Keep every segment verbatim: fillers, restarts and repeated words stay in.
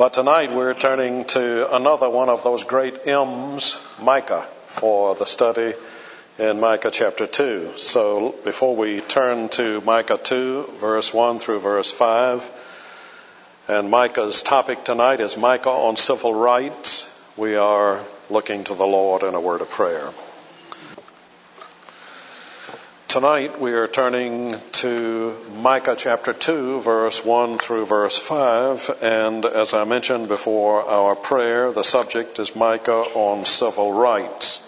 But tonight we're turning to another one of those great M's, Micah, for the study in Micah chapter two. So before we turn to Micah two, verse one through verse five, and Micah's topic tonight is Micah on civil rights, we are looking to the Lord in a word of prayer. Tonight we are turning to Micah chapter two, verse one through verse five, and as I mentioned before our prayer, the subject is Micah on civil rights.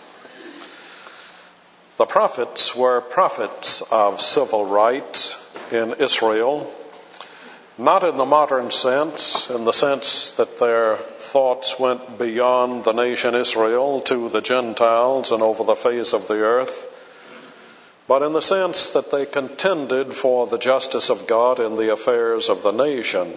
The prophets were prophets of civil rights in Israel, not in the modern sense, in the sense that their thoughts went beyond the nation Israel to the Gentiles and over the face of the earth, but in the sense that they contended for the justice of God in the affairs of the nation.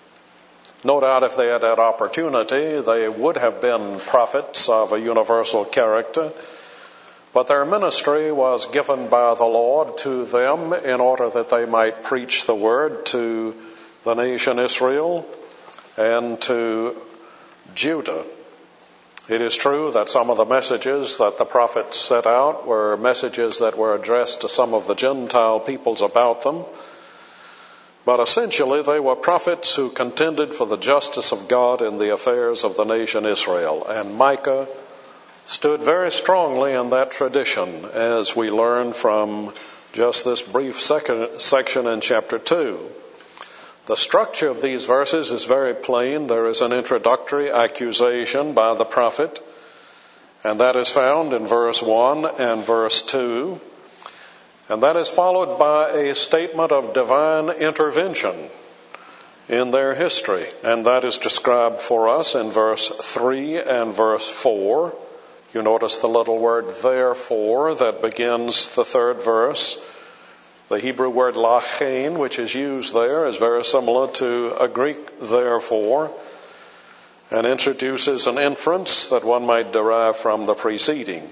No doubt if they had that opportunity, they would have been prophets of a universal character, but their ministry was given by the Lord to them in order that they might preach the word to the nation Israel and to Judah. It is true that some of the messages that the prophets set out were messages that were addressed to some of the Gentile peoples about them, but essentially they were prophets who contended for the justice of God in the affairs of the nation Israel. And Micah stood very strongly in that tradition, as we learn from just this brief second section in chapter two. The structure of these verses is very plain. There is an introductory accusation by the prophet, and that is found in verse one and verse two. And that is followed by a statement of divine intervention in their history, and that is described for us in verse three and verse four. You notice the little word therefore that begins the third verse. The Hebrew word lachein, which is used there, is very similar to a Greek therefore, and introduces an inference that one might derive from the preceding.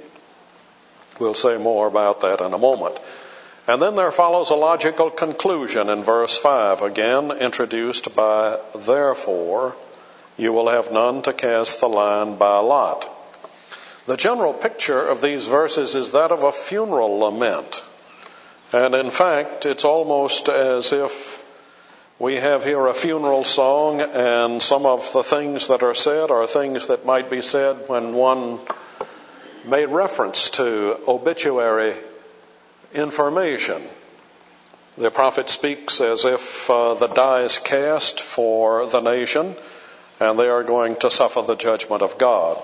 We'll say more about that in a moment. And then there follows a logical conclusion in verse five, again introduced by therefore, you will have none to cast the line by lot. The general picture of these verses is that of a funeral lament. And in fact, it's almost as if we have here a funeral song, and some of the things that are said are things that might be said when one made reference to obituary information. The prophet speaks as if uh, the die is cast for the nation, and they are going to suffer the judgment of God.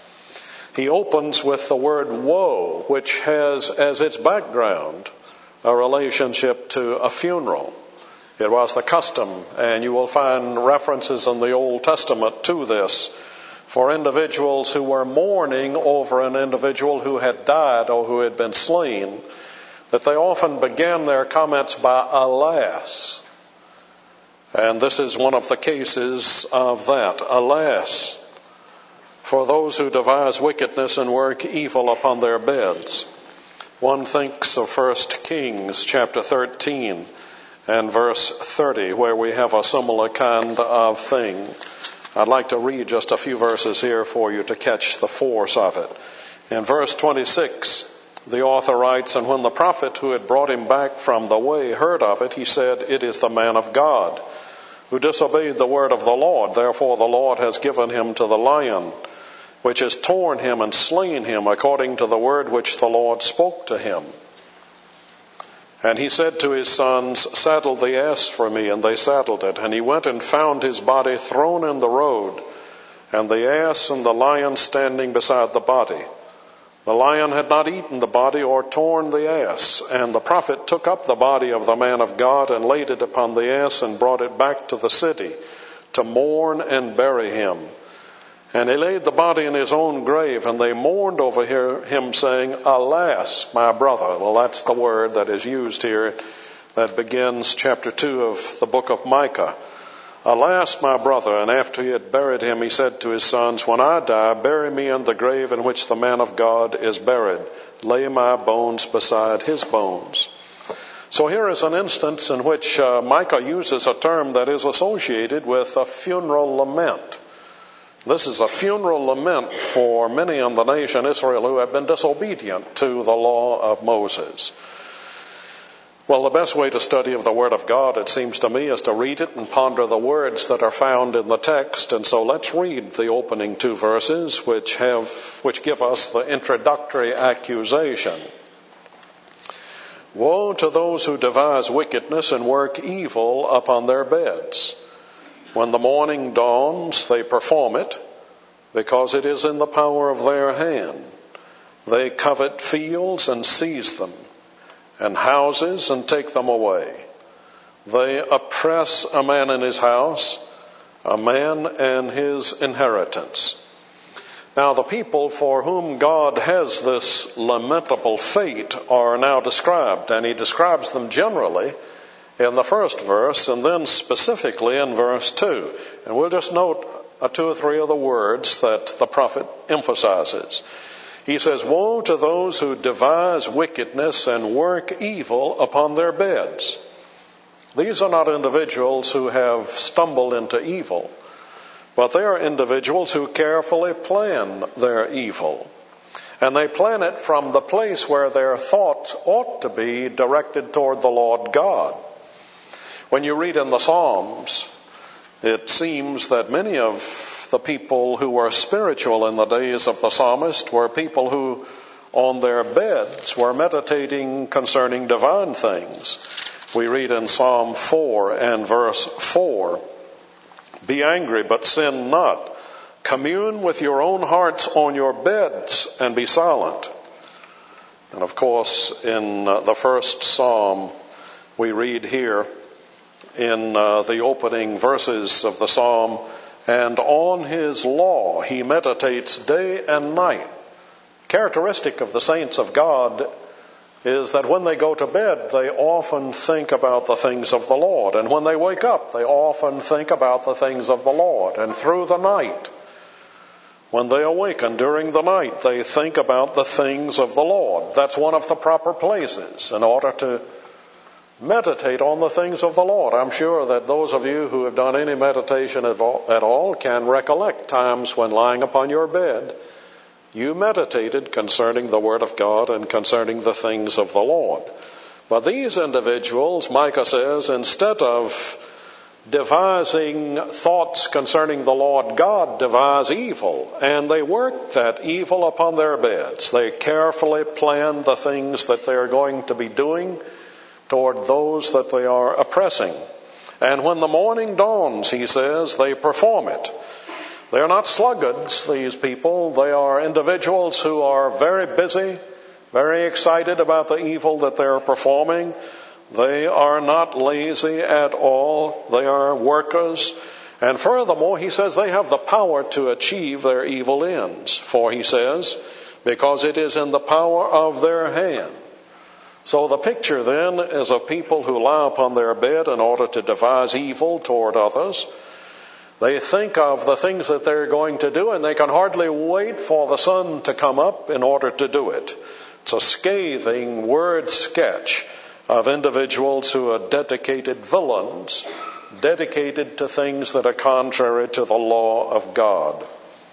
He opens with the word woe, which has as its background a relationship to a funeral. It was the custom, and you will find references in the Old Testament to this, for individuals who were mourning over an individual who had died or who had been slain, that they often began their comments by alas. And this is one of the cases of that. Alas, for those who devise wickedness and work evil upon their beds. One thinks of First Kings chapter thirteen and verse thirty, where we have a similar kind of thing. I'd like to read just a few verses here for you to catch the force of it. In verse twenty-six, the author writes, and when the prophet who had brought him back from the way heard of it, he said, it is the man of God who disobeyed the word of the Lord. Therefore the Lord has given him to the lion, which has torn him and slain him according to the word which the Lord spoke to him. And he said to his sons, saddle the ass for me, and they saddled it. And he went and found his body thrown in the road, and the ass and the lion standing beside the body. The lion had not eaten the body or torn the ass. And the prophet took up the body of the man of God and laid it upon the ass and brought it back to the city to mourn and bury him. And he laid the body in his own grave, and they mourned over him, saying, alas, my brother. Well, that's the word that is used here that begins chapter two of the book of Micah. Alas, my brother. And after he had buried him, he said to his sons, when I die, bury me in the grave in which the man of God is buried. Lay my bones beside his bones. So here is an instance in which uh, Micah uses a term that is associated with a funeral lament. This is a funeral lament for many in the nation Israel who have been disobedient to the law of Moses. Well, the best way to study of the Word of God, it seems to me, is to read it and ponder the words that are found in the text. And so let's read the opening two verses which have, which give us the introductory accusation. Woe to those who devise wickedness and work evil upon their beds. When the morning dawns, they perform it, because it is in the power of their hand. They covet fields and seize them, and houses and take them away. They oppress a man in his house, a man and his inheritance. Now, the people for whom God has this lamentable fate are now described, and he describes them generally in the first verse and then specifically in verse two. And we'll just note uh, two or three of the words that the prophet emphasizes. He says, woe to those who devise wickedness and work evil upon their beds. These are not individuals who have stumbled into evil, but they are individuals who carefully plan their evil. And they plan it from the place where their thoughts ought to be directed toward the Lord God. When you read in the Psalms, it seems that many of the people who were spiritual in the days of the psalmist were people who on their beds were meditating concerning divine things. We read in Psalm four and verse four, be angry, but sin not. Commune with your own hearts on your beds and be silent. And of course, in uh, the first psalm, we read here in uh, the opening verses of the psalm, and on his law he meditates day and night. Characteristic of the saints of God is that when they go to bed, they often think about the things of the Lord. And when they wake up, they often think about the things of the Lord. And through the night, when they awaken during the night, they think about the things of the Lord. That's one of the proper places in order to meditate on the things of the Lord. I'm sure that those of you who have done any meditation at all can recollect times when lying upon your bed, you meditated concerning the Word of God and concerning the things of the Lord. But these individuals, Micah says, instead of devising thoughts concerning the Lord God, devise evil, and they work that evil upon their beds. They carefully plan the things that they are going to be doing toward those that they are oppressing. And when the morning dawns, he says, they perform it. They are not sluggards, these people. They are individuals who are very busy, very excited about the evil that they are performing. They are not lazy at all. They are workers. And furthermore, he says they have the power to achieve their evil ends. For he says, because it is in the power of their hand. So the picture then is of people who lie upon their bed in order to devise evil toward others. They think of the things that they're going to do, and they can hardly wait for the sun to come up in order to do it. It's a scathing word sketch of individuals who are dedicated villains, dedicated to things that are contrary to the law of God.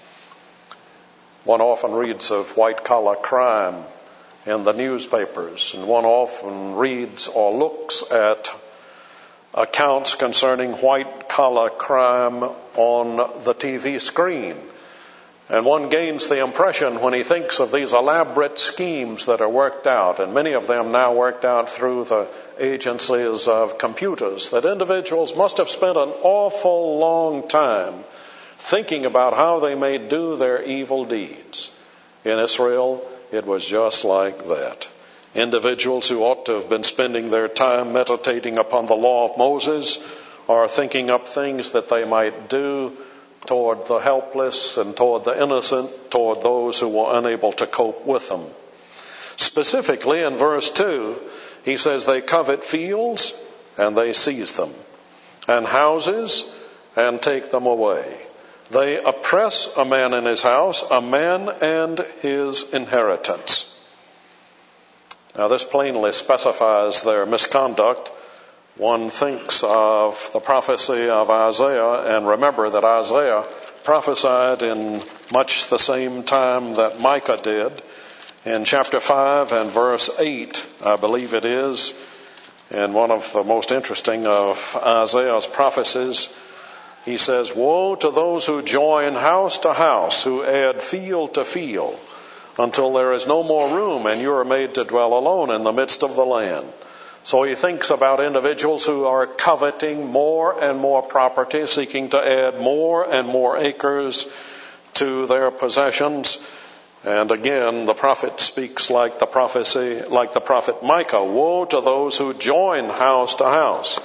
One often reads of white-collar crime in the newspapers, and one often reads or looks at accounts concerning white-collar crime on the T V screen. And one gains the impression when he thinks of these elaborate schemes that are worked out, and many of them now worked out through the agencies of computers, that individuals must have spent an awful long time thinking about how they may do their evil deeds. In Israel, it was just like that. Individuals who ought to have been spending their time meditating upon the law of Moses are thinking up things that they might do toward the helpless and toward the innocent, toward those who were unable to cope with them. Specifically in verse two, he says they covet fields and they seize them, and houses and take them away. They oppress a man in his house, a man and his inheritance. Now, this plainly specifies their misconduct. One thinks of the prophecy of Isaiah, and remember that Isaiah prophesied in much the same time that Micah did. In chapter five and verse eight, I believe it is, in one of the most interesting of Isaiah's prophecies, he says, "Woe to those who join house to house, who add field to field, until there is no more room, and you are made to dwell alone in the midst of the land." So he thinks about individuals who are coveting more and more property, seeking to add more and more acres to their possessions. And again, the prophet speaks like the prophecy, like the prophet Micah, "Woe to those who join house to house."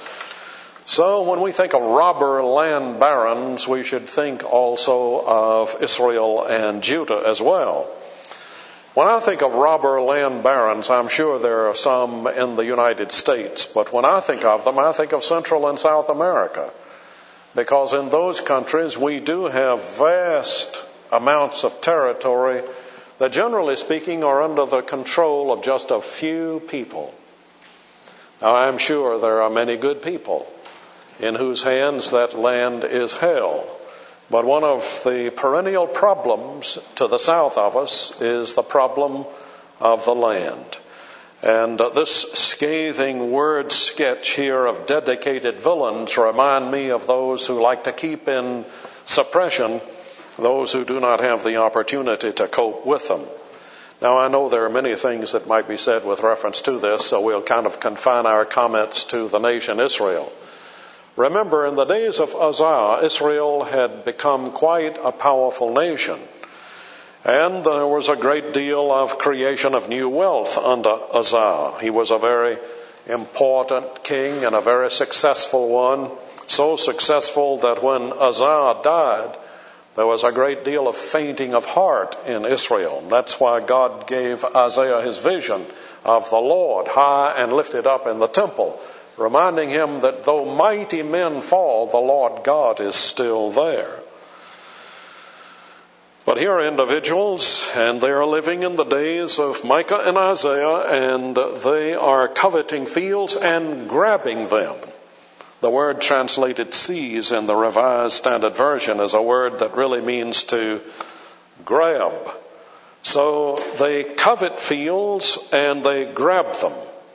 So when we think of robber land barons, we should think also of Israel and Judah as well. When I think of robber land barons, I'm sure there are some in the United States, but when I think of them, I think of Central and South America, because in those countries we do have vast amounts of territory that, generally speaking, are under the control of just a few people. Now, I'm sure there are many good people in whose hands that land is held. But one of the perennial problems to the south of us is the problem of the land. And uh, this scathing word sketch here of dedicated villains remind me of those who like to keep in suppression those who do not have the opportunity to cope with them. Now, I know there are many things that might be said with reference to this, so we'll kind of confine our comments to the nation Israel. Remember, in the days of Uzzah, Israel had become quite a powerful nation. And there was a great deal of creation of new wealth under Uzzah. He was a very important king and a very successful one. So successful that when Uzzah died, there was a great deal of fainting of heart in Israel. That's why God gave Isaiah his vision of the Lord high and lifted up in the temple, reminding him that though mighty men fall, the Lord God is still there. But here are individuals, and they are living in the days of Micah and Isaiah, and they are coveting fields and grabbing them. The word translated seize in the Revised Standard Version is a word that really means to grab. So they covet fields and they grab them.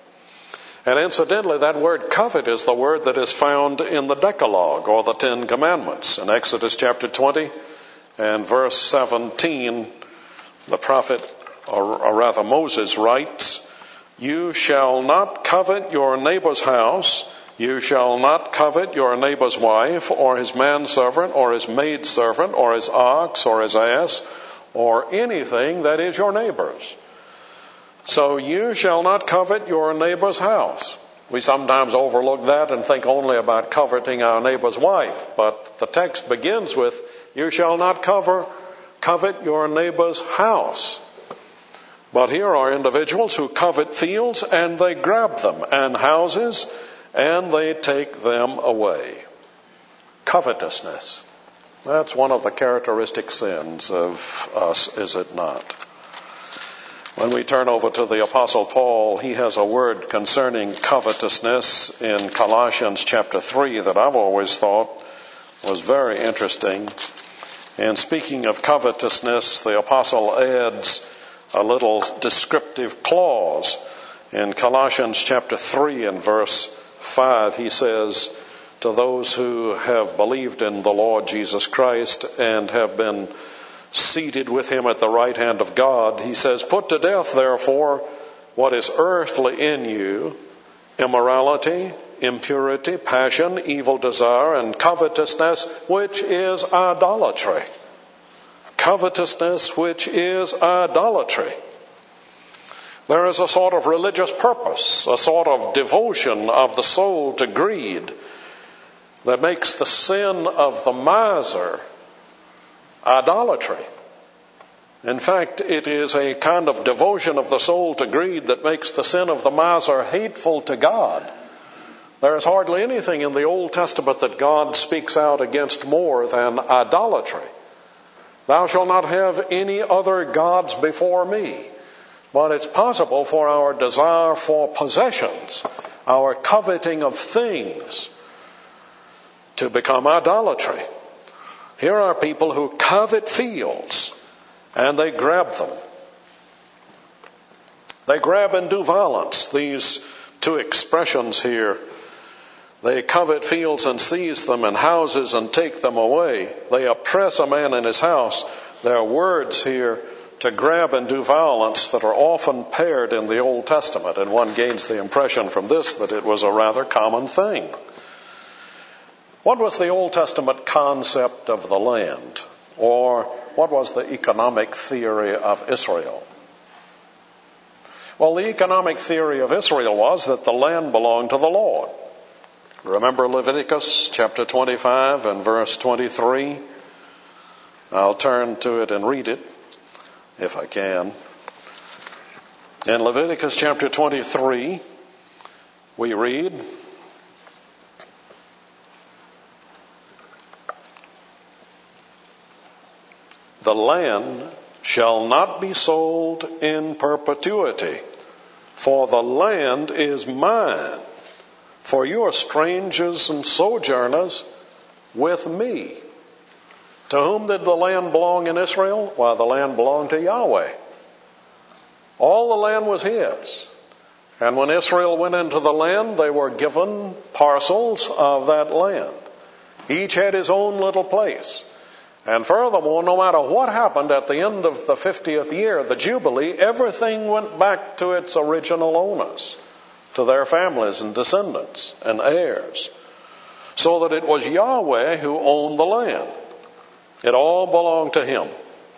And incidentally, that word covet is the word that is found in the Decalogue, or the Ten Commandments. In Exodus chapter twenty and verse seventeen, the prophet, or, or rather Moses, writes, "You shall not covet your neighbor's house. You shall not covet your neighbor's wife, or his manservant, or his maidservant, or his ox, or his ass, or anything that is your neighbor's." So you shall not covet your neighbor's house. We sometimes overlook that and think only about coveting our neighbor's wife. But the text begins with, "You shall not cover, covet your neighbor's house." But here are individuals who covet fields and they grab them, and houses, and they take them away. Covetousness. That's one of the characteristic sins of us, is it not? When we turn over to the Apostle Paul, he has a word concerning covetousness in Colossians chapter three that I've always thought was very interesting. And speaking of covetousness, the Apostle adds a little descriptive clause. In Colossians chapter three and verse five, he says, "To those who have believed in the Lord Jesus Christ and have been seated with him at the right hand of God," he says, "Put to death, therefore, what is earthly in you, immorality, impurity, passion, evil desire, and covetousness, which is idolatry." Covetousness, which is idolatry. There is a sort of religious purpose, a sort of devotion of the soul to greed that makes the sin of the miser idolatry. In fact, it is a kind of devotion of the soul to greed that makes the sin of the miser hateful to God. There is hardly anything in the Old Testament that God speaks out against more than idolatry. "Thou shalt not have any other gods before me." But it's possible for our desire for possessions, our coveting of things, to become idolatry. Here are people who covet fields, and they grab them. They grab and do violence. These two expressions here, they covet fields and seize them, and houses and take them away. They oppress a man in his house. There are words here to grab and do violence that are often paired in the Old Testament, and one gains the impression from this that it was a rather common thing. What was the Old Testament concept of the land? Or what was the economic theory of Israel? Well, the economic theory of Israel was that the land belonged to the Lord. Remember Leviticus chapter twenty-five and verse twenty-three? I'll turn to it and read it, if I can. In Leviticus chapter twenty-three, we read, "The land shall not be sold in perpetuity, for the land is mine, for you are strangers and sojourners with me." To whom did the land belong in Israel? Well, the land belonged to Yahweh. All the land was his. And when Israel went into the land, they were given parcels of that land. Each had his own little place. And furthermore, no matter what happened at the end of the fiftieth year, the Jubilee, everything went back to its original owners, to their families and descendants and heirs, so that it was Yahweh who owned the land. It all belonged to him.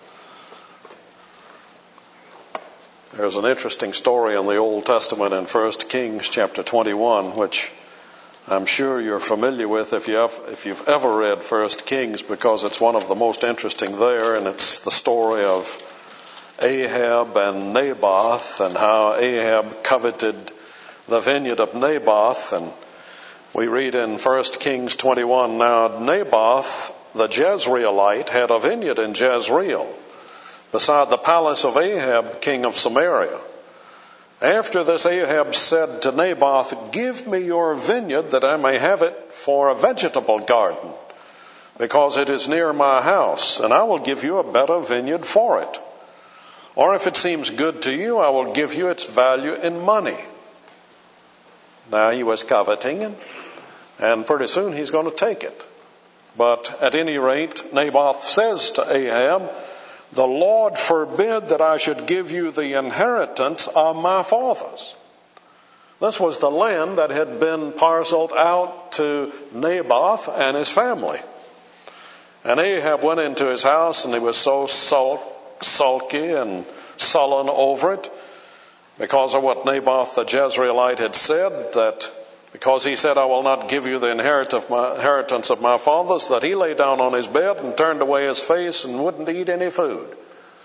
There's an interesting story in the Old Testament in First Kings chapter twenty-one, which I'm sure you're familiar with if, you have, if you've ever read First Kings, because it's one of the most interesting there, and it's the story of Ahab and Naboth, and how Ahab coveted the vineyard of Naboth. And we read in First Kings twenty-one, "Now Naboth the Jezreelite had a vineyard in Jezreel, beside the palace of Ahab, king of Samaria. After this, Ahab said to Naboth, 'Give me your vineyard that I may have it for a vegetable garden, because it is near my house, and I will give you a better vineyard for it. Or if it seems good to you, I will give you its value in money.'" Now he was coveting, and pretty soon he's going to take it. But at any rate, Naboth says to Ahab, "The Lord forbid that I should give you the inheritance of my fathers." This was the land that had been parceled out to Naboth and his family. And Ahab went into his house, and he was so sulk, sulky and sullen over it, because of what Naboth the Jezreelite had said, that because he said, "I will not give you the inheritance of my fathers," that he lay down on his bed and turned away his face and wouldn't eat any food.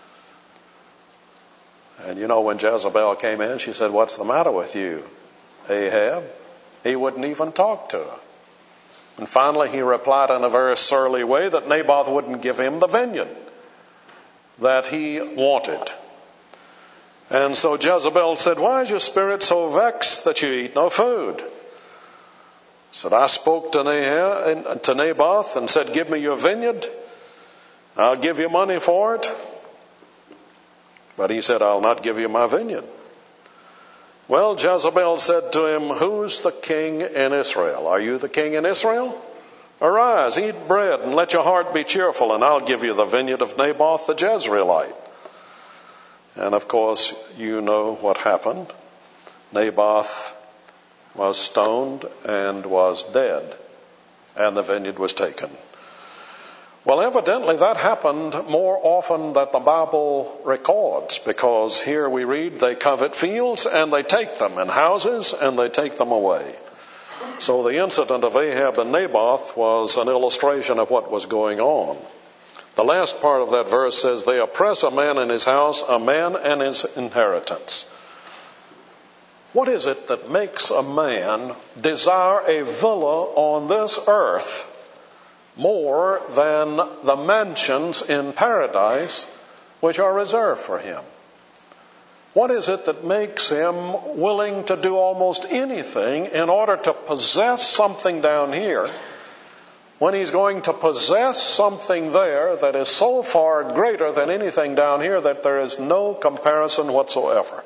And you know, when Jezebel came in, she said, "What's the matter with you, Ahab?" He wouldn't even talk to her. And finally he replied in a very surly way that Naboth wouldn't give him the vineyard that he wanted. And so Jezebel said, "Why is your spirit so vexed that you eat no food?" Said, "I spoke to Naboth and said, 'Give me your vineyard. I'll give you money for it.' But he said, 'I'll not give you my vineyard.' Well, Jezebel said to him, 'Who's the king in Israel? Are you the king in Israel? Arise, eat bread, and let your heart be cheerful, and I'll give you the vineyard of Naboth the Jezreelite.' And of course, you know what happened. Naboth was stoned and was dead, and the vineyard was taken. Well, evidently that happened more often than the Bible records, because here we read they covet fields and they take them, and houses and they take them away. So the incident of Ahab and Naboth was an illustration of what was going on. The last part of that verse says, "They oppress a man in his house, a man and his inheritance." What is it that makes a man desire a villa on this earth more than the mansions in paradise which are reserved for him? What is it that makes him willing to do almost anything in order to possess something down here when he's going to possess something there that is so far greater than anything down here that there is no comparison whatsoever?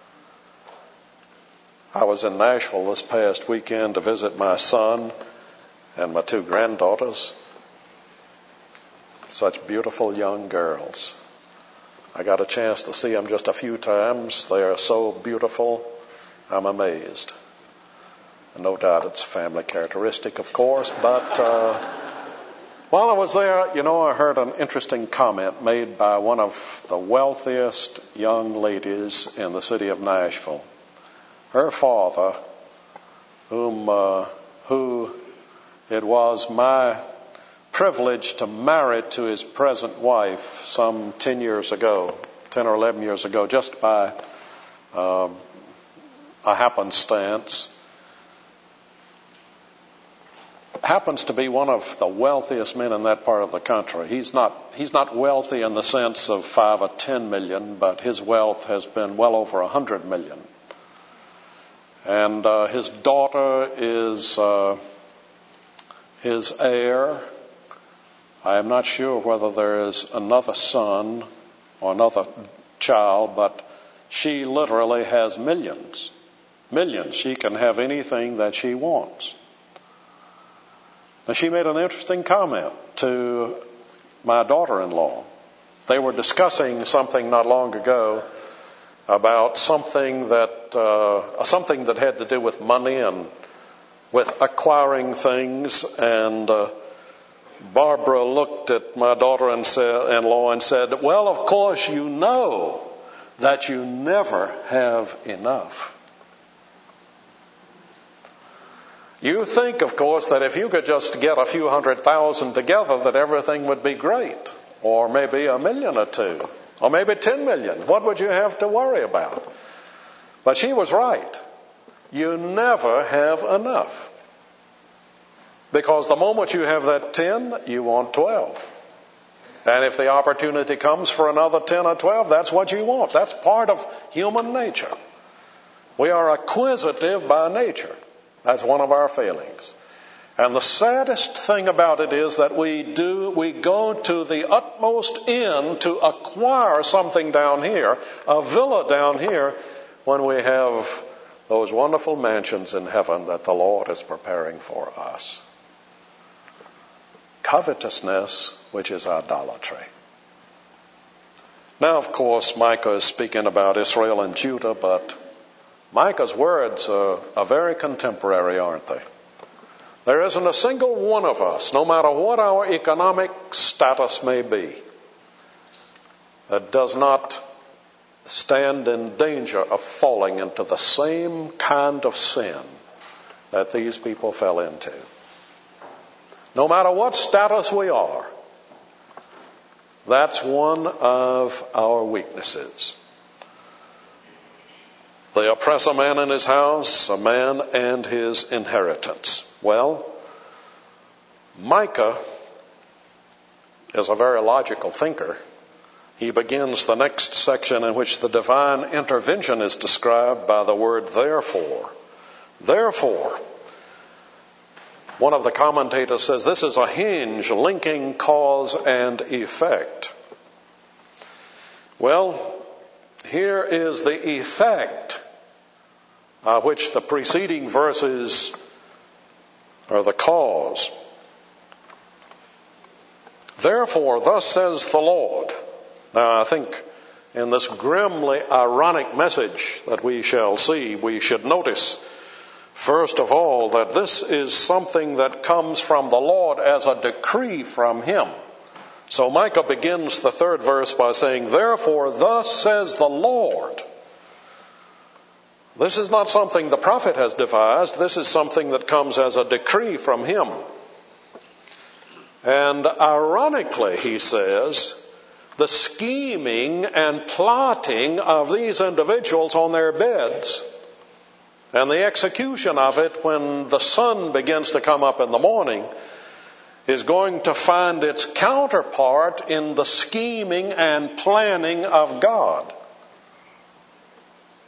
I was in Nashville this past weekend to visit my son and my two granddaughters. Such beautiful young girls. I got a chance to see them just a few times. They are so beautiful, I'm amazed. And no doubt it's a family characteristic, of course, but uh, while I was there, you know, I heard an interesting comment made by one of the wealthiest young ladies in the city of Nashville. Her father, whom, uh, who it was my privilege to marry to his present wife some ten years ago, ten or eleven years ago, just by uh, a happenstance, happens to be one of the wealthiest men in that part of the country. He's not he's not wealthy in the sense of five or ten million, but his wealth has been well over a hundred million. And uh, his daughter is uh, his heir. I am not sure whether there is another son or another child, but she literally has millions. Millions. She can have anything that she wants. Now, she made an interesting comment to my daughter-in-law. They were discussing something not long ago about something that uh, something that had to do with money and with acquiring things, and uh, Barbara looked at my daughter-in-law and said, "Well, of course you know that you never have enough. You think, of course, that if you could just get a few hundred thousand together, that everything would be great, or maybe a million or two, or maybe ten million. What would you have to worry about?" But she was right. You never have enough. Because the moment you have that ten, you want twelve. And if the opportunity comes for another ten or twelve, that's what you want. That's part of human nature. We are acquisitive by nature. That's one of our failings. And the saddest thing about it is that we do, we go to the utmost end to acquire something down here, a villa down here, when we have those wonderful mansions in heaven that the Lord is preparing for us. Covetousness, which is idolatry. Now, of course, Micah is speaking about Israel and Judah, but Micah's words are, are very contemporary, aren't they? There isn't a single one of us, no matter what our economic status may be, that does not stand in danger of falling into the same kind of sin that these people fell into. No matter what status we are, that's one of our weaknesses. They oppress a man in his house, a man and his inheritance. Well, Micah is a very logical thinker. He begins the next section in which the divine intervention is described by the word therefore. Therefore. One of the commentators says this is a hinge linking cause and effect. Well, here is the effect of which the preceding verses are the cause. Therefore, thus says the Lord. Now, I think in this grimly ironic message that we shall see, we should notice, first of all, that this is something that comes from the Lord as a decree from Him. So Micah begins the third verse by saying, therefore, thus says the Lord. This is not something the prophet has devised. This is something that comes as a decree from Him. And ironically, he says, the scheming and plotting of these individuals on their beds and the execution of it when the sun begins to come up in the morning is going to find its counterpart in the scheming and planning of God.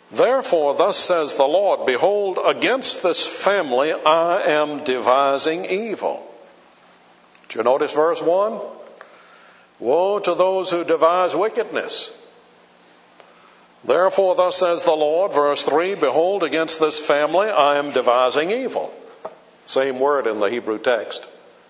Therefore, thus says the Lord, behold, against this family I am devising evil. Did you notice verse one? Woe to those who devise wickedness. Therefore, thus says the Lord, verse three, behold, against this family I am devising evil. Same word in the Hebrew text.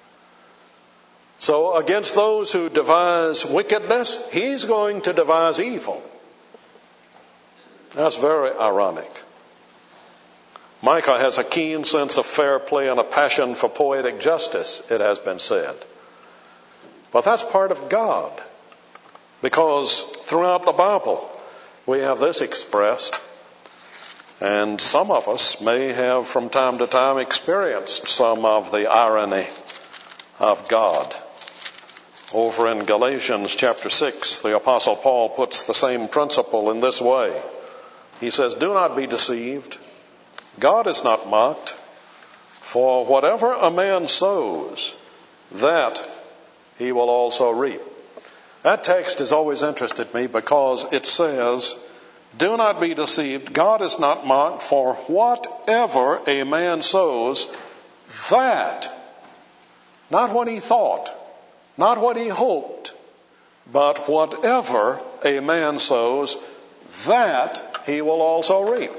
So against those who devise wickedness, he's going to devise evil. That's very ironic. Micah has a keen sense of fair play and a passion for poetic justice, it has been said. But that's part of God, because throughout the Bible we have this expressed, and some of us may have from time to time experienced some of the irony of God. Over in Galatians chapter six, the Apostle Paul puts the same principle in this way. He says, do not be deceived. God is not mocked. For whatever a man sows, that he will also reap. That text has always interested me because it says, do not be deceived. God is not mocked. For whatever a man sows, that, not what he thought, not what he hoped, but whatever a man sows, that he will also reap.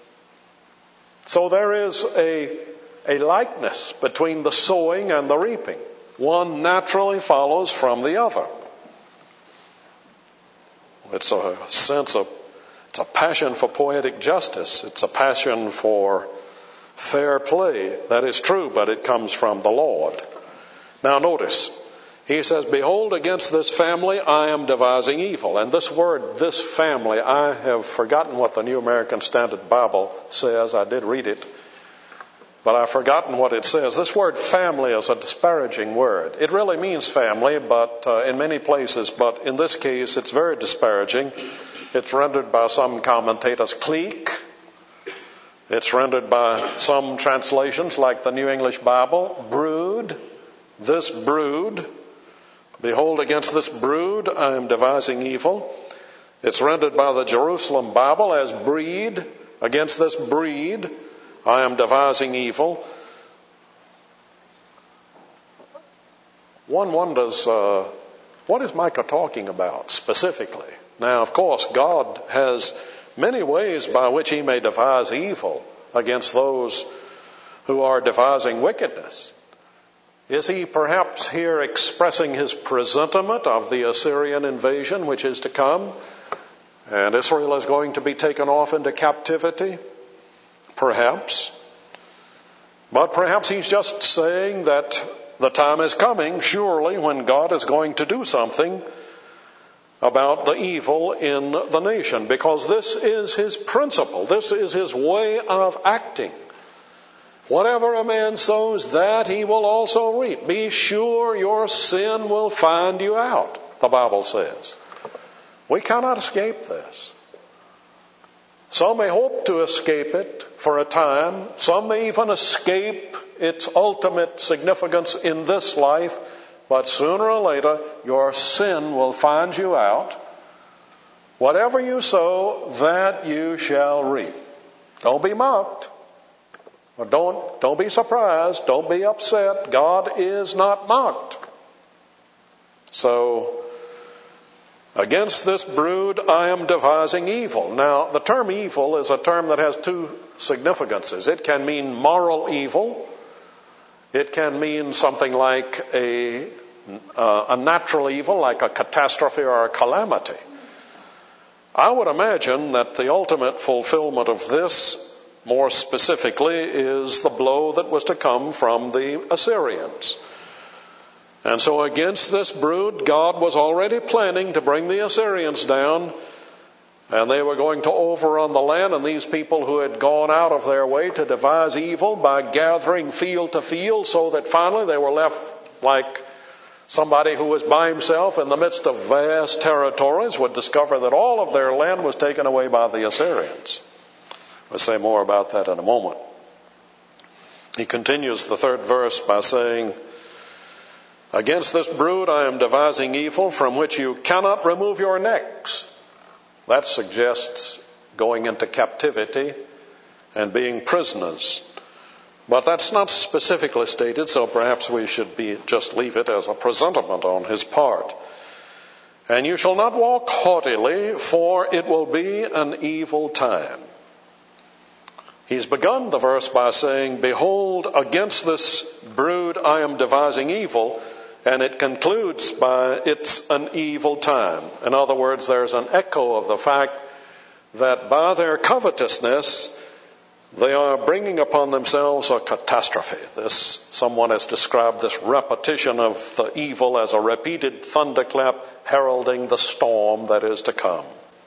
So there is a, a likeness between the sowing and the reaping. One naturally follows from the other. It's a sense of, it's a passion for poetic justice. It's a passion for fair play. That is true, but it comes from the Lord. Now notice, he says, behold, against this family I am devising evil. And this word, this family, I have forgotten what the New American Standard Bible says. I did read it, but I've forgotten what it says. This word family is a disparaging word. It really means family, but uh, in many places, but in this case it's very disparaging. It's rendered by some commentators clique. It's rendered by some translations, like the New English Bible, brood. This brood. Behold, against this brood I am devising evil. It's rendered by the Jerusalem Bible as breed. Against this breed I am devising evil. One wonders, uh, what is Micah talking about specifically? Now, of course, God has many ways by which he may devise evil against those who are devising wickedness. Is he perhaps here expressing his presentiment of the Assyrian invasion which is to come, and Israel is going to be taken off into captivity? Perhaps. But perhaps he's just saying that the time is coming, surely, when God is going to do something about the evil in the nation, because this is his principle. This is his way of acting. Whatever a man sows, that he will also reap. Be sure your sin will find you out, the Bible says. We cannot escape this. Some may hope to escape it for a time. Some may even escape its ultimate significance in this life. But sooner or later, your sin will find you out. Whatever you sow, that you shall reap. Don't be mocked. Or don't, don't be surprised. Don't be upset. God is not mocked. So, against this brood I am devising evil. Now, the term evil is a term that has two significances. It can mean moral evil. It can mean something like a, uh, a natural evil, like a catastrophe or a calamity. I would imagine that the ultimate fulfillment of this, more specifically, is the blow that was to come from the Assyrians. And so against this brood, God was already planning to bring the Assyrians down, and they were going to overrun the land, and these people who had gone out of their way to devise evil by gathering field to field, so that finally they were left like somebody who was by himself in the midst of vast territories would discover that all of their land was taken away by the Assyrians. We'll say more about that in a moment. He continues the third verse by saying, against this brood I am devising evil from which you cannot remove your necks. That suggests going into captivity and being prisoners. But that's not specifically stated, so perhaps we should be just leave it as a presentiment on his part. And you shall not walk haughtily, for it will be an evil time. He's begun the verse by saying, behold, against this brood I am devising evil, and it concludes by, it's an evil time. In other words, there's an echo of the fact that by their covetousness, they are bringing upon themselves a catastrophe. This, someone has described this repetition of the evil as a repeated thunderclap heralding the storm that is to come.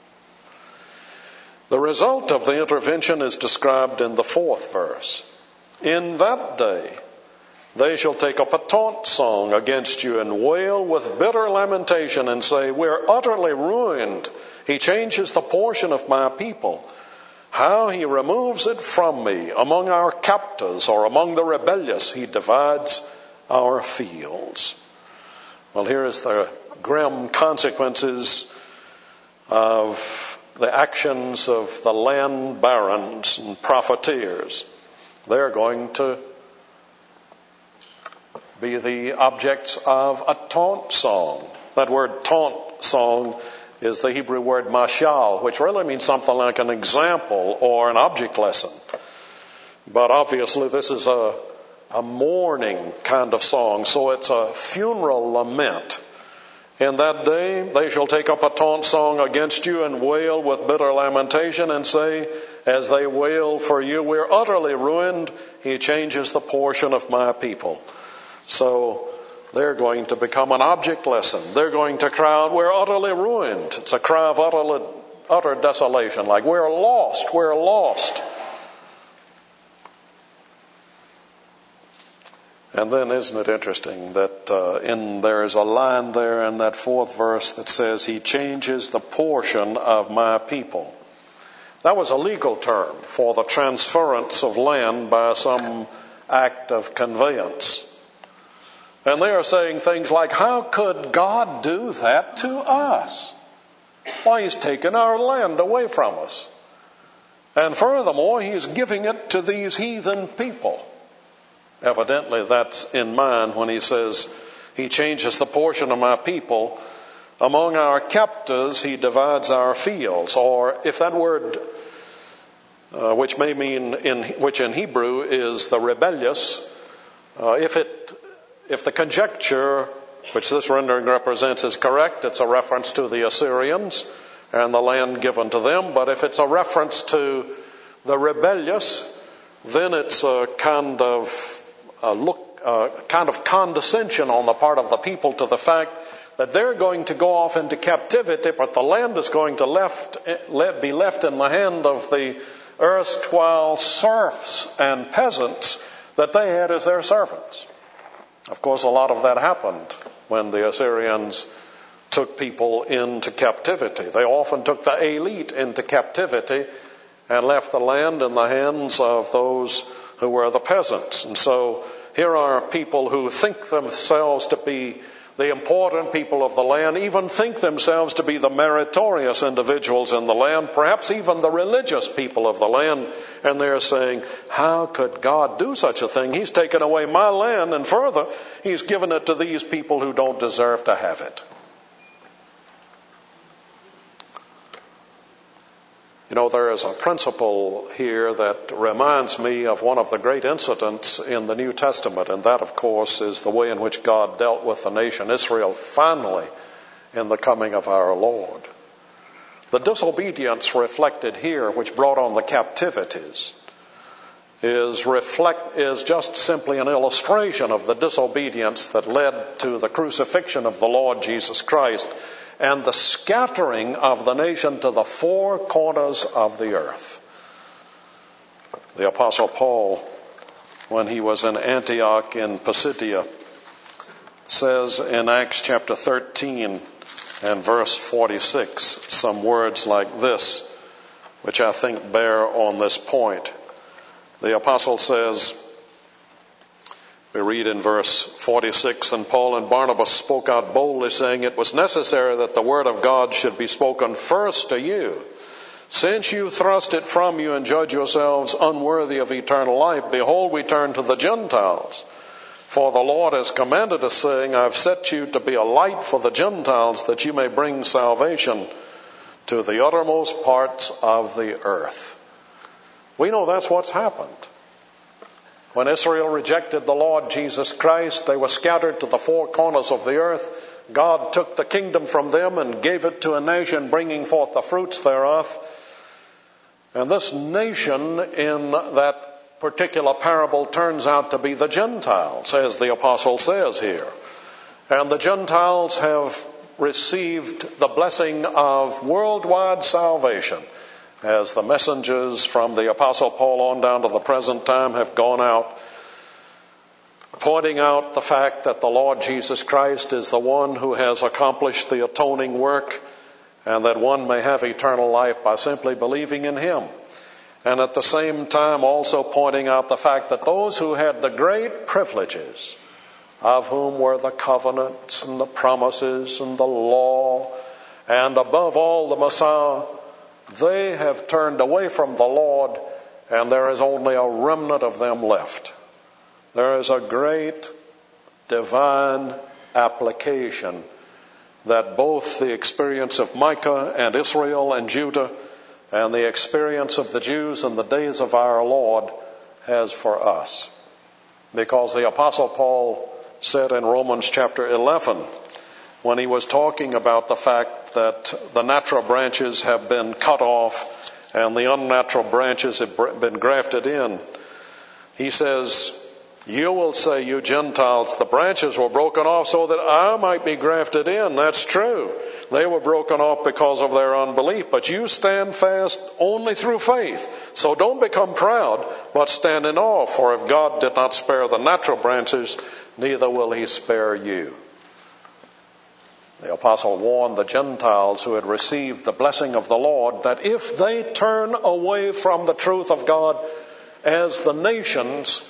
The result of the intervention is described in the fourth verse. In that day, they shall take up a taunt song against you and wail with bitter lamentation and say, we're utterly ruined. He changes the portion of my people. How he removes it from me. Among our captives or among the rebellious, he divides our fields. Well, here is the grim consequences of the actions of the land barons and profiteers. They're going to be the objects of a taunt song. That word taunt song is the Hebrew word mashal, which really means something like an example or an object lesson. But obviously this is a, a mourning kind of song, so it's a funeral lament. In that day they shall take up a taunt song against you and wail with bitter lamentation and say, as they wail for you, we're utterly ruined. He changes the portion of my people. So they're going to become an object lesson. They're going to cry out, we're utterly ruined. It's a cry of utter, utter desolation, like we're lost, we're lost. And then isn't it interesting that uh, in there is a line there in that fourth verse that says, he changes the portion of my people. That was a legal term for the transference of land by some act of conveyance. And they are saying things like, how could God do that to us? Why, he's taken our land away from us. And furthermore, he's giving it to these heathen people. Evidently, that's in mind when he says, he changes the portion of my people. Among our captives, he divides our fields. Or if that word, uh, which may mean, in which in Hebrew is the rebellious, uh, if it If the conjecture, which this rendering represents, is correct, it's a reference to the Assyrians and the land given to them. But if it's a reference to the rebellious, then it's a kind of a look, a kind of condescension on the part of the people to the fact that they're going to go off into captivity, but the land is going to left, let, be left in the hand of the erstwhile serfs and peasants that they had as their servants. Of course, a lot of that happened when the Assyrians took people into captivity. They often took the elite into captivity and left the land in the hands of those who were the peasants. And so here are people who think themselves to be the important people of the land, even think themselves to be the meritorious individuals in the land, perhaps even the religious people of the land. And they're saying, how could God do such a thing? He's taken away my land, and further, he's given it to these people who don't deserve to have it. You know, there is a principle here that reminds me of one of the great incidents in the New Testament, and that, of course, is the way in which God dealt with the nation Israel finally in the coming of our Lord. The disobedience reflected here, which brought on the captivities, is reflect is just simply an illustration of the disobedience that led to the crucifixion of the Lord Jesus Christ and the scattering of the nation to the four corners of the earth. The Apostle Paul, when he was in Antioch in Pisidia, says in Acts chapter thirteen and verse forty-six some words like this, which I think bear on this point. The apostle says, we read in verse forty-six, and Paul and Barnabas spoke out boldly, saying, it was necessary that the word of God should be spoken first to you, Since you thrust it from you and judge yourselves unworthy of eternal life, behold, we turn to the Gentiles. For the Lord has commanded us, saying, I've set you to be a light for the Gentiles, that you may bring salvation to the uttermost parts of the earth. We know that's what's happened. When Israel rejected the Lord Jesus Christ, they were scattered to the four corners of the earth. God took the kingdom from them and gave it to a nation, bringing forth the fruits thereof. And this nation in that particular parable turns out to be the Gentiles, as the apostle says here. And the Gentiles have received the blessing of worldwide salvation, as the messengers from the apostle Paul on down to the present time have gone out, pointing out the fact that the Lord Jesus Christ is the one who has accomplished the atoning work, and that one may have eternal life by simply believing in him. And at the same time also pointing out the fact that those who had the great privileges, of whom were the covenants and the promises and the law, and above all the Messiah, they have turned away from the Lord, and there is only a remnant of them left. There is a great divine application that both the experience of Micah and Israel and Judah and the experience of the Jews in the days of our Lord has for us. Because the Apostle Paul said in Romans chapter eleven, when he was talking about the fact that the natural branches have been cut off and the unnatural branches have been grafted in, he says, you will say, you Gentiles, the branches were broken off so that I might be grafted in. That's true. They were broken off because of their unbelief, but you stand fast only through faith. So don't become proud, but stand in awe. For if God did not spare the natural branches, neither will he spare you. The apostle warned the Gentiles who had received the blessing of the Lord that if they turn away from the truth of God as the nations,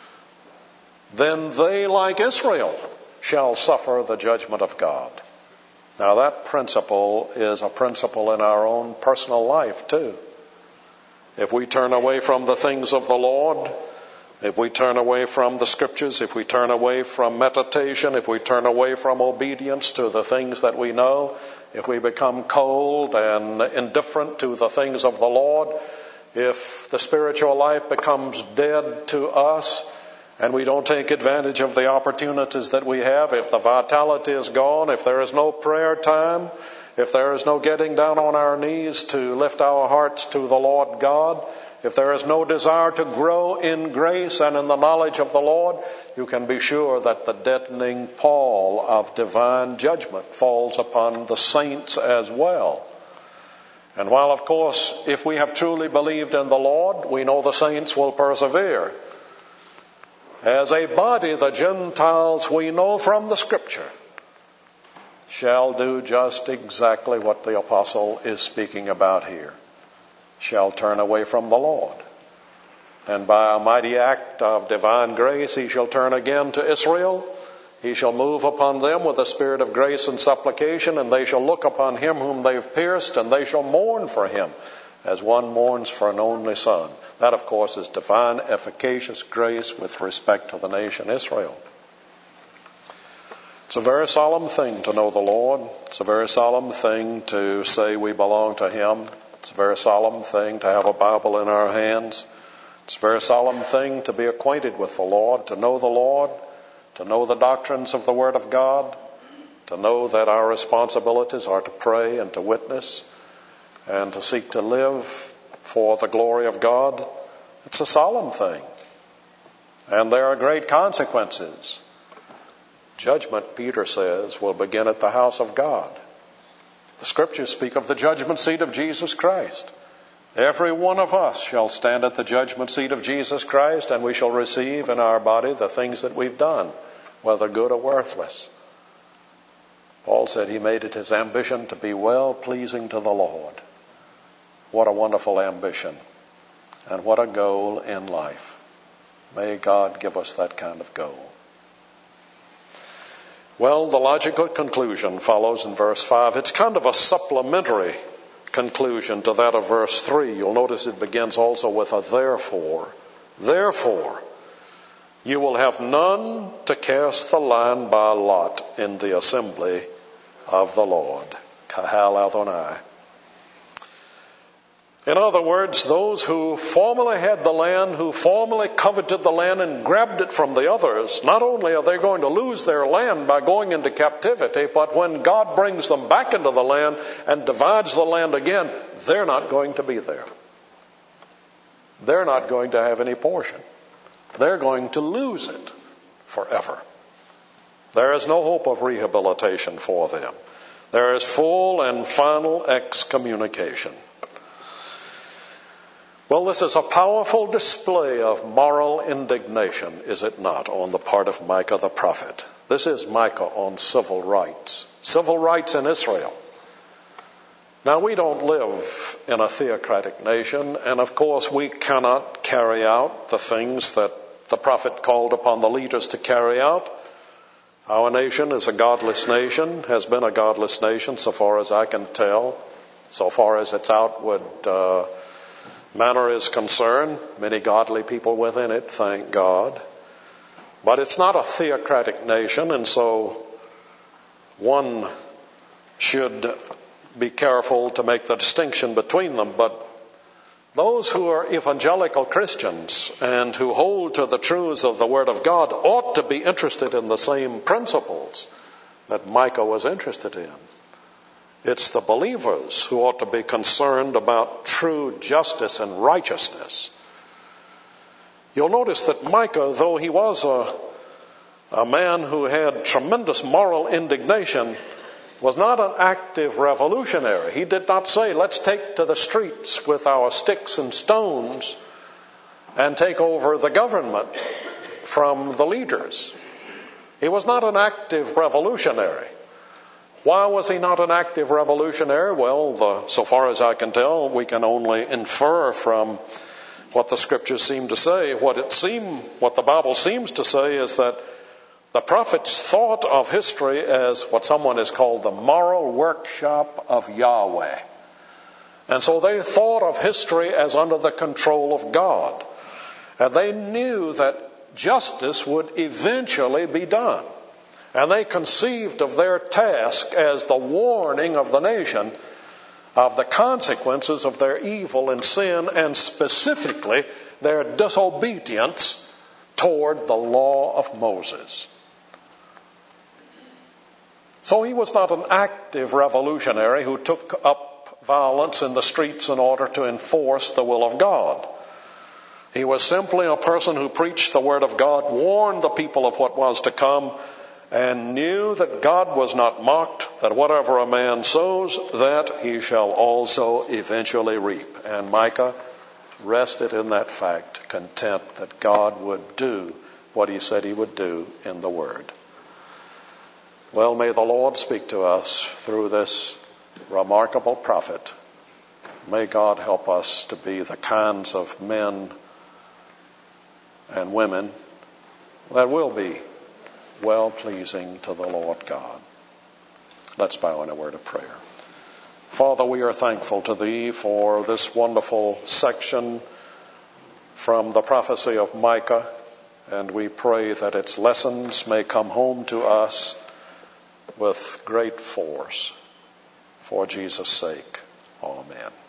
then they, like Israel, shall suffer the judgment of God. Now that principle is a principle in our own personal life too. If we turn away from the things of the Lord, if we turn away from the scriptures, if we turn away from meditation, if we turn away from obedience to the things that we know, if we become cold and indifferent to the things of the Lord, if the spiritual life becomes dead to us, and we don't take advantage of the opportunities that we have, if the vitality is gone, if there is no prayer time, if there is no getting down on our knees to lift our hearts to the Lord God, if there is no desire to grow in grace and in the knowledge of the Lord, you can be sure that the deadening pall of divine judgment falls upon the saints as well. And while, of course, if we have truly believed in the Lord, we know the saints will persevere. As a body, the Gentiles, we know from the Scripture, shall do just exactly what the apostle is speaking about here. Shall turn away from the Lord. And by a mighty act of divine grace, he shall turn again to Israel. He shall move upon them with a spirit of grace and supplication, and they shall look upon him whom they've pierced, and they shall mourn for him as one mourns for an only son. That, of course, is divine, efficacious grace with respect to the nation Israel. It's a very solemn thing to know the Lord. It's a very solemn thing to say we belong to him. It's a very solemn thing to have a Bible in our hands. It's a very solemn thing to be acquainted with the Lord, to know the Lord, to know the doctrines of the Word of God, to know that our responsibilities are to pray and to witness and to seek to live for the glory of God. It's a solemn thing. And there are great consequences. Judgment, Peter says, will begin at the house of God. The Scriptures speak of the judgment seat of Jesus Christ. Every one of us shall stand at the judgment seat of Jesus Christ, and we shall receive in our body the things that we've done, whether good or worthless. Paul said he made it his ambition to be well pleasing to the Lord. What a wonderful ambition, and what a goal in life. May God give us that kind of goal. Well, the logical conclusion follows in verse five. It's kind of a supplementary conclusion to that of verse three. You'll notice it begins also with a therefore. Therefore, you will have none to cast the land by lot in the assembly of the Lord. Kahal Adonai. In other words, those who formerly had the land, who formerly coveted the land and grabbed it from the others, not only are they going to lose their land by going into captivity, but when God brings them back into the land and divides the land again, they're not going to be there. They're not going to have any portion. They're going to lose it forever. There is no hope of rehabilitation for them. There is full and final excommunication. Well, this is a powerful display of moral indignation, is it not, on the part of Micah the prophet. This is Micah on civil rights. Civil rights in Israel. Now, we don't live in a theocratic nation, and of course we cannot carry out the things that the prophet called upon the leaders to carry out. Our nation is a godless nation, has been a godless nation so far as I can tell, so far as its outward uh, manner is concerned. Many godly people within it, thank God. But it's not a theocratic nation, and so one should be careful to make the distinction between them. But those who are evangelical Christians and who hold to the truths of the Word of God ought to be interested in the same principles that Micah was interested in. It's the believers who ought to be concerned about true justice and righteousness. You'll notice that Micah, though he was a, a man who had tremendous moral indignation, was not an active revolutionary. He did not say, let's take to the streets with our sticks and stones and take over the government from the leaders. He was not an active revolutionary. Why was he not an active revolutionary? Well, the, so far as I can tell, we can only infer from what the scriptures seem to say. What it seem, what the Bible seems to say is that the prophets thought of history as what someone has called the moral workshop of Yahweh. And so they thought of history as under the control of God. And they knew that justice would eventually be done. And they conceived of their task as the warning of the nation of the consequences of their evil and sin, and specifically their disobedience toward the law of Moses. So he was not an active revolutionary who took up violence in the streets in order to enforce the will of God. He was simply a person who preached the Word of God, warned the people of what was to come, and knew that God was not mocked, that whatever a man sows, that he shall also eventually reap. And Micah rested in that fact, content that God would do what he said he would do in the Word. Well, may the Lord speak to us through this remarkable prophet. May God help us to be the kinds of men and women that will be well-pleasing to the Lord God. Let's bow in a word of prayer. Father, we are thankful to Thee for this wonderful section from the prophecy of Micah, and we pray that its lessons may come home to us with great force. For Jesus' sake, amen.